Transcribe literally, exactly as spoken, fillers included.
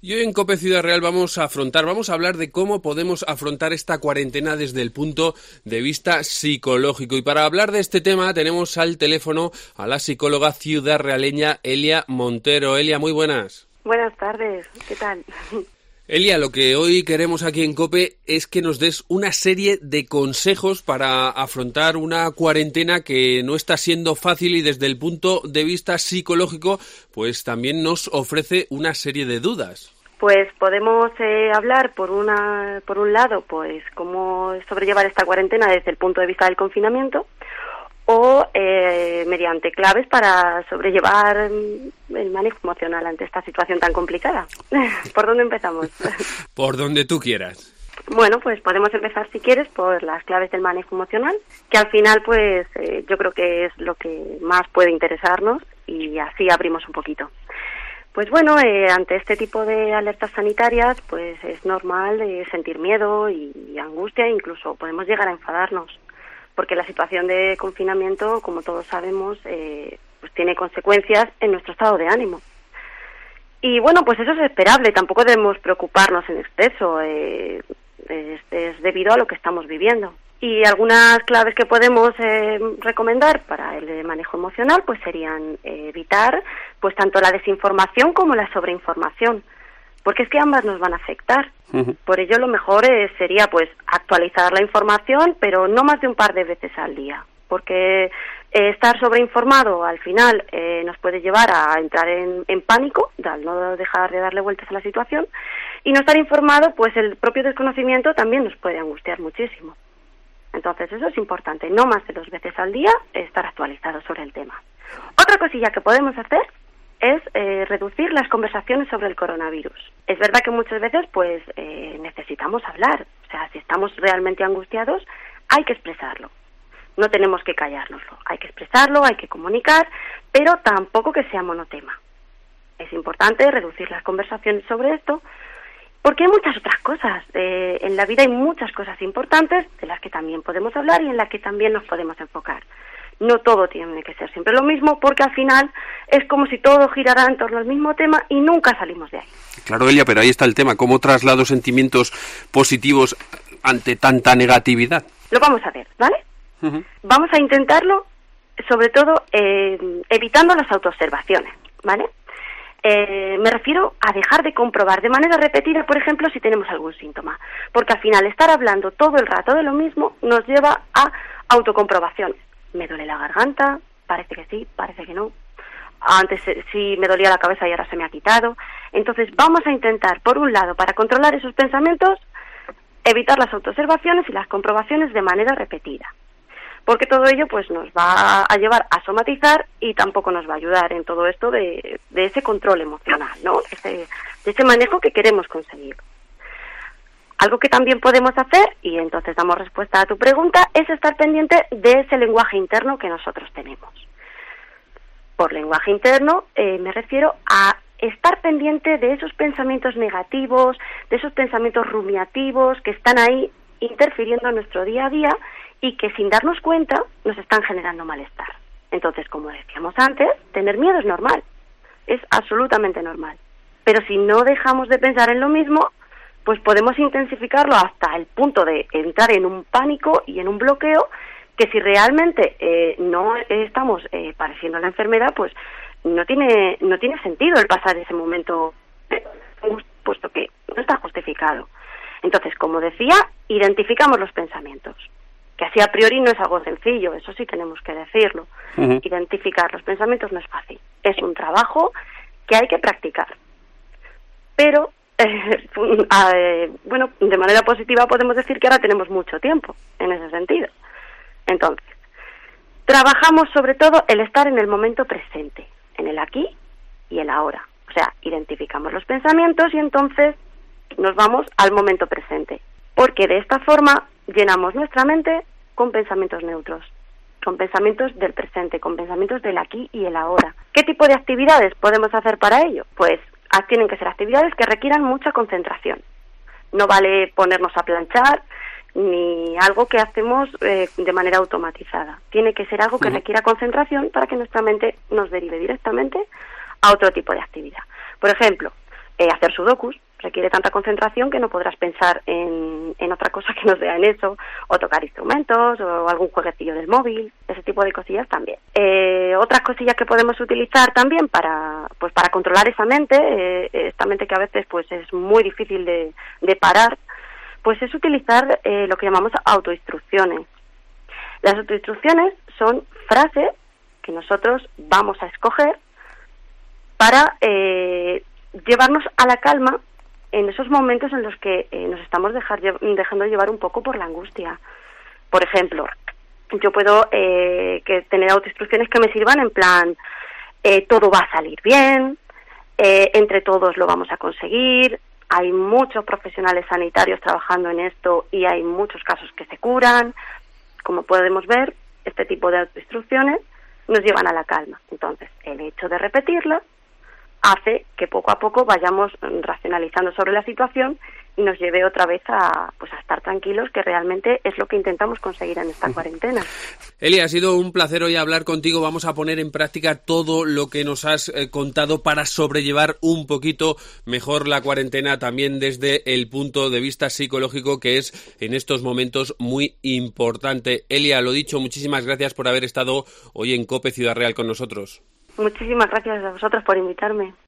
Y hoy en COPE Ciudad Real vamos a afrontar, vamos a hablar de cómo podemos afrontar esta cuarentena desde el punto de vista psicológico. Y para hablar de este tema tenemos al teléfono a la psicóloga ciudadrealeña Elia Montero. Elia, muy buenas. Buenas tardes, ¿qué tal? Elia, lo que hoy queremos aquí en COPE es que nos des una serie de consejos para afrontar una cuarentena que no está siendo fácil y desde el punto de vista psicológico pues también nos ofrece una serie de dudas. Pues podemos eh, hablar por una por un lado pues cómo sobrellevar esta cuarentena desde el punto de vista del confinamiento o eh, mediante claves para sobrellevar el manejo emocional ante esta situación tan complicada. ¿Por dónde empezamos? Por donde tú quieras. Bueno, pues podemos empezar, si quieres, por las claves del manejo emocional, que al final, pues, eh, yo creo que es lo que más puede interesarnos y así abrimos un poquito. Pues bueno, eh, ante este tipo de alertas sanitarias, pues es normal eh, sentir miedo y, y angustia, incluso podemos llegar a enfadarnos, porque la situación de confinamiento, como todos sabemos, eh, pues tiene consecuencias en nuestro estado de ánimo. Y bueno, pues eso es esperable, tampoco debemos preocuparnos en exceso, eh, es, es debido a lo que estamos viviendo. Y algunas claves que podemos eh, recomendar para el manejo emocional pues serían eh, evitar pues tanto la desinformación como la sobreinformación, porque es que ambas nos van a afectar. Uh-huh. Por ello lo mejor eh, sería pues actualizar la información, pero no más de un par de veces al día, porque eh, estar sobreinformado al final eh, nos puede llevar a entrar en, en pánico, al no dejar de darle vueltas a la situación, y no estar informado, pues el propio desconocimiento también nos puede angustiar muchísimo. Entonces eso es importante, no más de dos veces al día estar actualizado sobre el tema. Otra cosilla que podemos hacer es eh, reducir las conversaciones sobre el coronavirus. Es verdad que muchas veces pues eh, necesitamos hablar, o sea, si estamos realmente angustiados hay que expresarlo, no tenemos que callárnoslo, hay que expresarlo, hay que comunicar, pero tampoco que sea monotema. Es importante reducir las conversaciones sobre esto, porque hay muchas otras cosas, eh, en la vida hay muchas cosas importantes de las que también podemos hablar y en las que también nos podemos enfocar. No todo tiene que ser siempre lo mismo, porque al final es como si todo girara en torno al mismo tema y nunca salimos de ahí. Claro, Elia, pero ahí está el tema, ¿cómo traslado sentimientos positivos ante tanta negatividad? Lo vamos a ver, ¿vale? Uh-huh. Vamos a intentarlo, sobre todo, eh, evitando las autoobservaciones, ¿vale? Eh, me refiero a dejar de comprobar de manera repetida, por ejemplo, si tenemos algún síntoma, porque al final estar hablando todo el rato de lo mismo nos lleva a autocomprobaciones. Me duele la garganta, parece que sí, parece que no. Antes sí me dolía la cabeza y ahora se me ha quitado. Entonces vamos a intentar, por un lado, para controlar esos pensamientos, evitar las autoobservaciones y las comprobaciones de manera repetida. Porque todo ello pues nos va a llevar a somatizar y tampoco nos va a ayudar en todo esto de, de ese control emocional, ¿no? Ese, de ese manejo que queremos conseguir. Algo que también podemos hacer, y entonces damos respuesta a tu pregunta, es estar pendiente de ese lenguaje interno que nosotros tenemos. Por lenguaje interno eh, me refiero a estar pendiente de esos pensamientos negativos, de esos pensamientos rumiativos que están ahí interfiriendo en nuestro día a día y que sin darnos cuenta nos están generando malestar. Entonces, como decíamos antes, tener miedo es normal, es absolutamente normal. Pero si no dejamos de pensar en lo mismo, pues podemos intensificarlo hasta el punto de entrar en un pánico y en un bloqueo que si realmente eh, no estamos eh, padeciendo la enfermedad, pues no tiene no tiene sentido el pasar ese momento, puesto que no está justificado. Entonces, como decía, identificamos los pensamientos, que así a priori no es algo sencillo, eso sí tenemos que decirlo. Uh-huh. Identificar los pensamientos no es fácil, es un trabajo que hay que practicar. Pero Eh, eh, bueno, de manera positiva podemos decir que ahora tenemos mucho tiempo en ese sentido. Entonces, trabajamos sobre todo el estar en el momento presente, en el aquí y el ahora. O sea, identificamos los pensamientos y entonces nos vamos al momento presente, porque de esta forma llenamos nuestra mente con pensamientos neutros, con pensamientos del presente, con pensamientos del aquí y el ahora. ¿Qué tipo de actividades podemos hacer para ello? Pues tienen que ser actividades que requieran mucha concentración. No vale ponernos a planchar ni algo que hacemos eh, de manera automatizada. Tiene que ser algo que uh-huh. requiera concentración para que nuestra mente nos derive directamente a otro tipo de actividad. Por ejemplo, eh, hacer sudokus. Requiere tanta concentración que no podrás pensar en, en otra cosa que no sea en eso, o tocar instrumentos, o algún jueguecillo del móvil, ese tipo de cosillas también. Eh, otras cosillas que podemos utilizar también para, pues para controlar esa mente, eh, esta mente que a veces pues es muy difícil de, de parar, pues es utilizar eh, lo que llamamos autoinstrucciones. Las autoinstrucciones son frases que nosotros vamos a escoger para eh, llevarnos a la calma en esos momentos en los que eh, nos estamos dejar, dejando llevar un poco por la angustia. Por ejemplo, yo puedo eh, que tener autoinstrucciones que me sirvan en plan, eh, todo va a salir bien, eh, entre todos lo vamos a conseguir, hay muchos profesionales sanitarios trabajando en esto y hay muchos casos que se curan. Como podemos ver, este tipo de autoinstrucciones nos llevan a la calma. Entonces, el hecho de repetirlas hace que poco a poco vayamos racionalizando sobre la situación y nos lleve otra vez a, pues, a estar tranquilos, que realmente es lo que intentamos conseguir en esta cuarentena. Elia, ha sido un placer hoy hablar contigo. Vamos a poner en práctica todo lo que nos has eh, contado para sobrellevar un poquito mejor la cuarentena, también desde el punto de vista psicológico, que es en estos momentos muy importante. Elia, lo dicho, muchísimas gracias por haber estado hoy en COPE Ciudad Real con nosotros. Muchísimas gracias a vosotros por invitarme.